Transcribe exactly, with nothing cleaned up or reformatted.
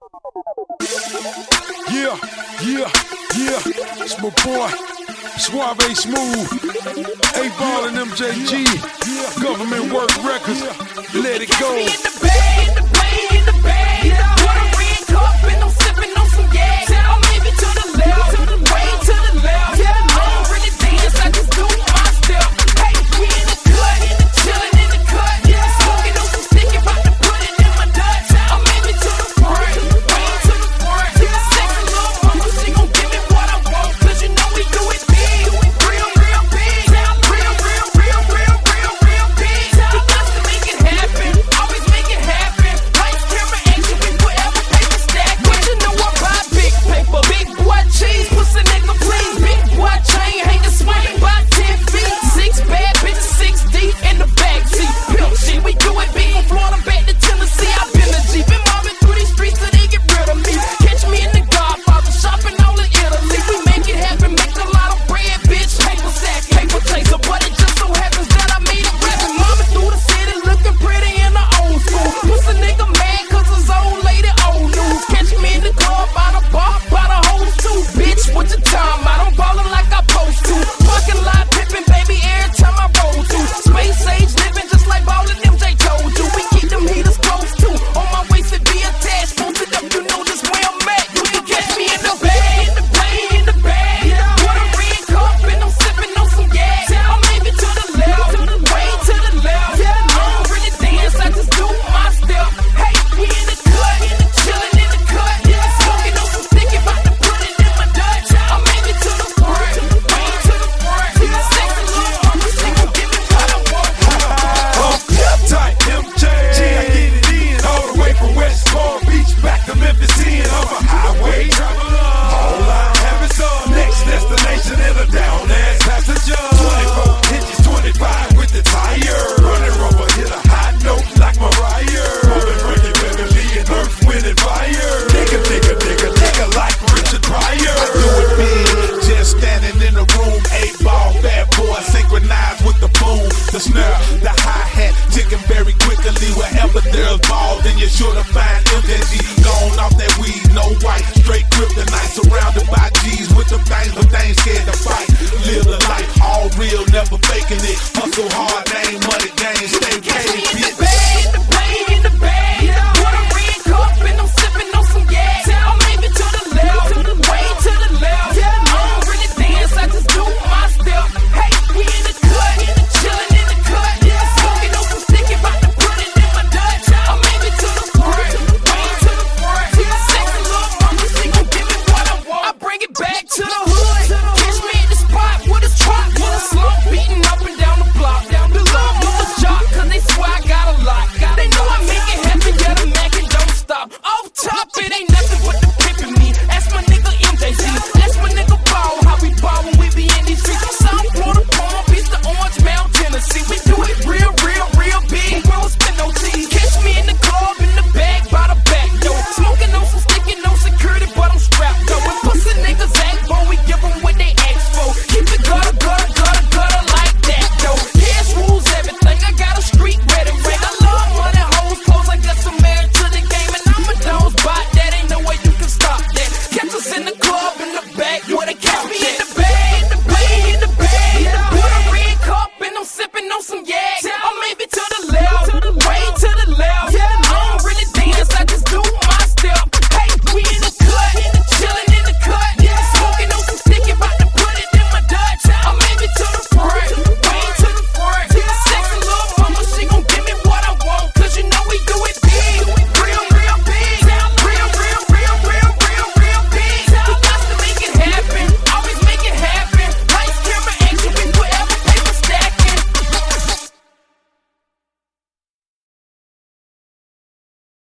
Yeah, yeah, yeah. It's my boy, Suave Smooth, eight ball and M J G, Government Work Records. Let it go. In the bag, in the bag, in the bag. With a red cup and I'm sipping on some gas. I'm maybe to the left, way to the left. I don't really dance, I just do my step. Hey, we in the cut, in the chillin' in the cut. Smoking on some sticky, about to put it in my Dutch. I'm maybe to the front, way to the front. Sexy little mama, she gon' give me what I want. Cause you know we do it big, real, real big. Real, real, real, real, real, real big. We got to make it happen, always make it happen. Lights, camera, action, we forever paper stack. But you know I buy big paper, big boy cheese, pussy nigga please. Big boy chain, hanging swinging by ten feet. Six bad bitches, six deep in the backseat. Pimp shit, we do it big from Florida back to Tennessee. I've been a G, been mobbing through these streets till they get rid of me. Catch me in the Godfather, shopping all in Italy. We make it happen, make a lot of bread, bitch. Paper sack, paper chaser, but it just so happens that I made it rapping. Mobbing through the city, looking pretty in the old school. Pussy nigga mad cause his old lady old news. Catch me in the club, by the bar, by the hoes too. Bitch, what you talking about? I'm ballin' like I post to. Fucking lot pippin', baby, every time I roll to. Space age living just like ballin' M J told you. We keep them heaters close too. On my waist it be attached, posted up, you know just where I'm at. You can catch me in the bag, in the bag, in the bag. With a red cup and I'm sipping on some gas. I'm maybe to the left, way to the left. I don't really dance, I just do my step. Hey, we in the cut, in the chillin' in the cut. Smoking on some sticky, about to put it in my Dutch. I'm maybe to the front, way to the front. Sexy little mama, she gon' give me what I want. Type M J, I get it in all the way from West Palm Beach back to Memphis in on a highway. All I'm having some next destination in a down ass passenger. twenty-four inches, twenty-five with the tire. Running rubber, hit a high note like Mariah. Rolling, breaking, Beverly and Earth, Wind and Fire. Nigga, nigga, nigga, nigga like Richard Pryor. I do it big, just standing in the room. Eight ball, bad boy, synchronized with the boom, the snare, the hi-hat, ticking very quickly. Wherever there's ball, then you're sure to find M J G. Gone off that weed, no white, straight kryptonite. Surrounded by G's with the things, but they ain't scared to fight. Live the life, all real, never faking it. Hustle hard, name money, game, stay paid.